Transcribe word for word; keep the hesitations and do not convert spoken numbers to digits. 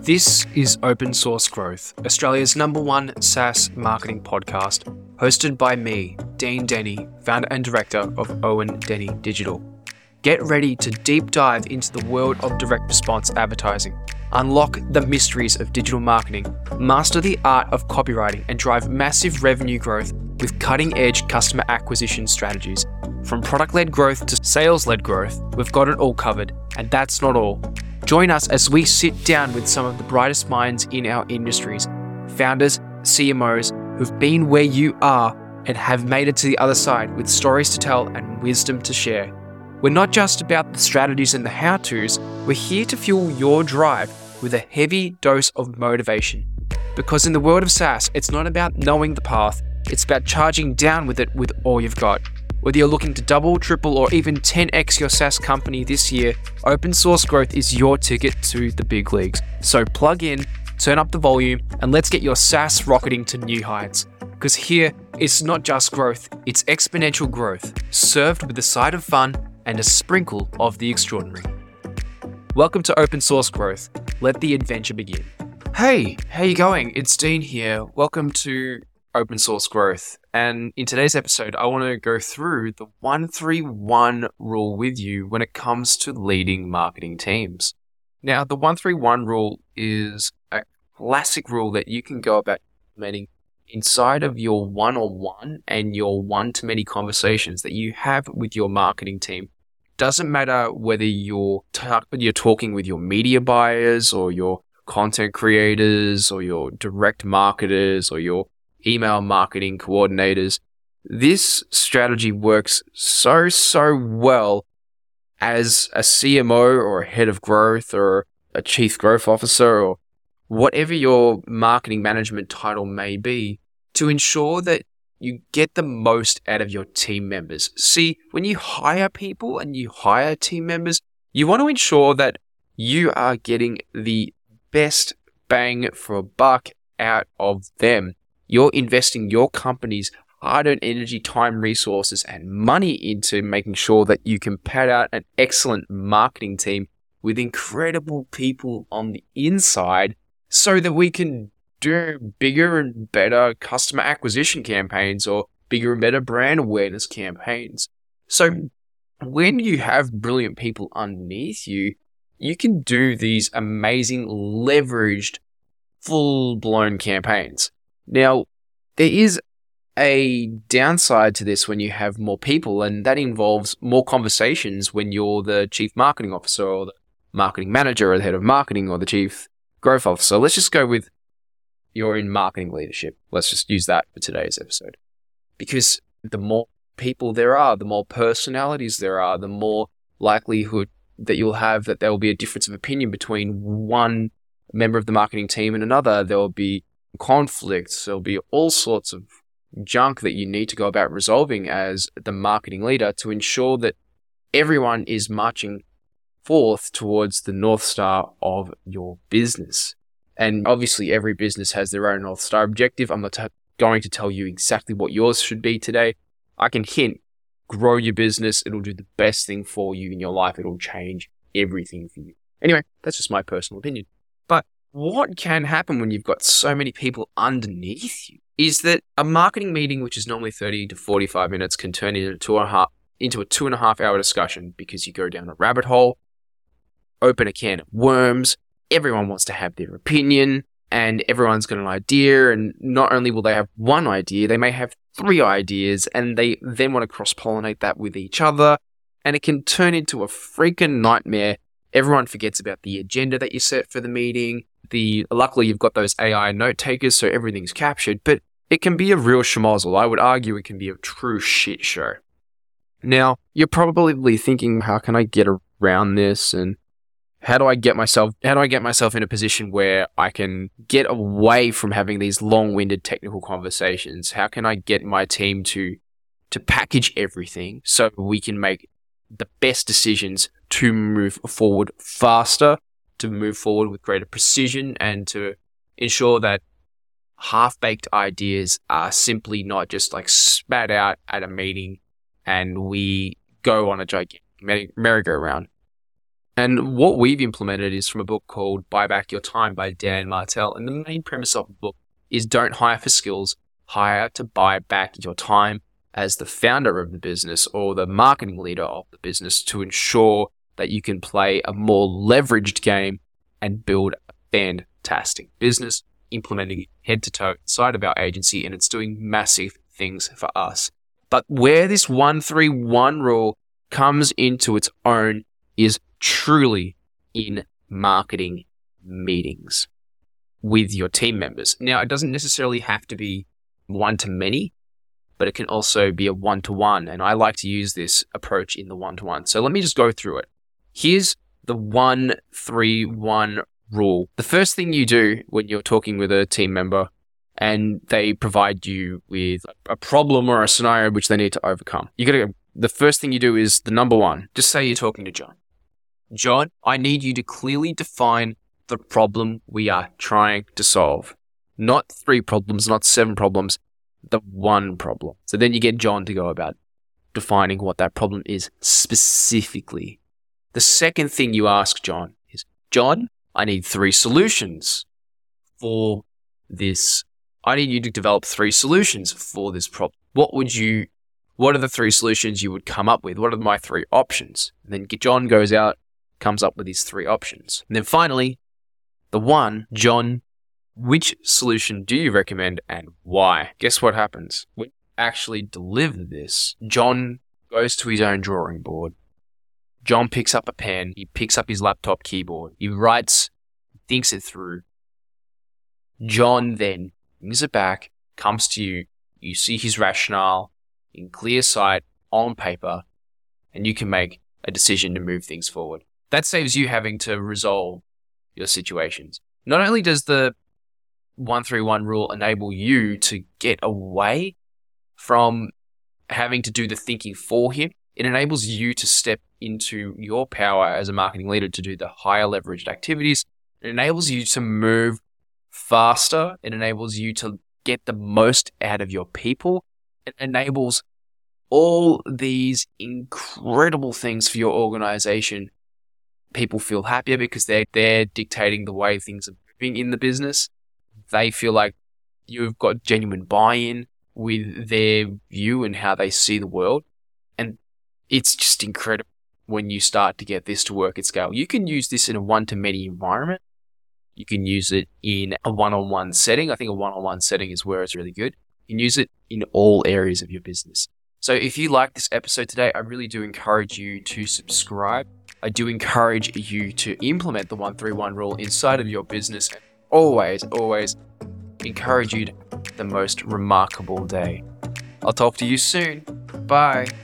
This is Open Source Growth, Australia's number one SaaS marketing podcast, hosted by me, Dean Denny, founder and director of Owen Denny Digital. Get ready to deep dive into the world of direct response advertising, unlock the mysteries of digital marketing, master the art of copywriting, and drive massive revenue growth with cutting-edge customer acquisition strategies. From product-led growth to sales-led growth, we've got it all covered, and that's not all. Join us as we sit down with some of the brightest minds in our industries, founders, C M Os who've been where you are and have made it to the other side with stories to tell and wisdom to share. We're not just about the strategies and the how-tos, we're here to fuel your drive with a heavy dose of motivation. Because in the world of SaaS, it's not about knowing the path, it's about charging down with it with all you've got. Whether you're looking to double, triple, or even ten x your SaaS company this year, Open Source Growth is your ticket to the big leagues. So plug in, turn up the volume, and let's get your SaaS rocketing to new heights. Because here, it's not just growth, it's exponential growth, served with a side of fun and a sprinkle of the extraordinary. Welcome to Open Source Growth. Let the adventure begin. Hey, how you going? It's Dean here. Welcome to Open Source Growth. And in today's episode, I want to go through the one three one rule with you when it comes to leading marketing teams. Now, the one three one rule is a classic rule that you can go about implementing inside of your one-on-one and your one-to-many conversations that you have with your marketing team. Doesn't matter whether you're, t- you're talking with your media buyers or your content creators or your direct marketers or your email marketing coordinators. This strategy works so, so well as a C M O or a head of growth or a chief growth officer or whatever your marketing management title may be to ensure that you get the most out of your team members. See, when you hire people and you hire team members, you want to ensure that you are getting the best bang for a buck out of them. You're investing your company's hard-earned energy, time, resources, and money into making sure that you can pad out an excellent marketing team with incredible people on the inside so that we can do bigger and better customer acquisition campaigns or bigger and better brand awareness campaigns. So when you have brilliant people underneath you, you can do these amazing leveraged, full-blown campaigns. Now, there is a downside to this when you have more people, and that involves more conversations when you're the chief marketing officer or the marketing manager or the head of marketing or the chief growth officer. Let's just go with you're in marketing leadership. Let's just use that for today's episode. Because the more people there are, the more personalities there are, the more likelihood that you'll have that there will be a difference of opinion between one member of the marketing team and another. There will be conflicts, there'll be all sorts of junk that you need to go about resolving as the marketing leader to ensure that everyone is marching forth towards the North Star of your business. And obviously every business has their own North Star objective. I'm not t- going to tell you exactly what yours should be today. I can hint, grow your business. It'll do the best thing for you in your life. It'll change everything for you. Anyway, that's just my personal opinion. But what can happen when you've got so many people underneath you is that a marketing meeting, which is normally thirty to forty-five minutes, can turn into, two and a half, into a two and a half hour discussion because you go down a rabbit hole, open a can of worms, everyone wants to have their opinion, and everyone's got an idea, and not only will they have one idea, they may have three ideas, and they then want to cross-pollinate that with each other, and it can turn into a freaking nightmare. Everyone forgets about the agenda that you set for the meeting. The luckily, you've got those A I note takers, so everything's captured, but it can be a real schmozzle. I would argue it can be a true shit show. Now, you're probably thinking, how can I get around this? And how do I get myself, how do I get myself in a position where I can get away from having these long-winded technical conversations? How can I get my team to, to package everything so we can make the best decisions to move forward faster, to move forward with greater precision, and to ensure that half-baked ideas are simply not just like spat out at a meeting and we go on a gigantic merry-go-round. And what we've implemented is from a book called Buy Back Your Time by Dan Martell. And the main premise of the book is don't hire for skills, hire to buy back your time as the founder of the business or the marketing leader of the business to ensure that you can play a more leveraged game and build a fantastic business, implementing it head to toe inside of our agency, and it's doing massive things for us. But where this one three one rule comes into its own is truly in marketing meetings with your team members. Now, it doesn't necessarily have to be one-to-many, but it can also be a one-to-one, and I like to use this approach in the one-to-one. So let me just go through it. Here's the one three one rule. The first thing you do when you're talking with a team member and they provide you with a problem or a scenario which they need to overcome, you gotta, the first thing you do is the number one. Just say you're talking to John. John, I need you to clearly define the problem we are trying to solve. Not three problems, not seven problems, the one problem. So then you get John to go about defining what that problem is specifically. The second thing you ask John is, John, I need three solutions for this. I need you to develop three solutions for this problem. What would you, what are the three solutions you would come up with? What are my three options? And then John goes out, comes up with his three options. And then finally, the one, John, which solution do you recommend and why? Guess what happens? When you actually deliver this, John goes to his own drawing board. John picks up a pen, he picks up his laptop keyboard, he writes, thinks it through. John then brings it back, comes to you, you see his rationale in clear sight on paper, and you can make a decision to move things forward. That saves you having to resolve your situations. Not only does the one three one rule enable you to get away from having to do the thinking for him, it enables you to step into your power as a marketing leader to do the higher leveraged activities. It enables you to move faster. It enables you to get the most out of your people. It enables all these incredible things for your organization. People feel happier because they're, they're dictating the way things are moving in the business. They feel like you've got genuine buy-in with their view and how they see the world. And it's just incredible when you start to get this to work at scale. You can use this in a one-to-many environment. You can use it in a one-on-one setting. I think a one-on-one setting is where it's really good. You can use it in all areas of your business. So if you like this episode today, I really do encourage you to subscribe. I do encourage you to implement the one three one rule inside of your business. And always, always encourage you to have the most remarkable day. I'll talk to you soon. Bye.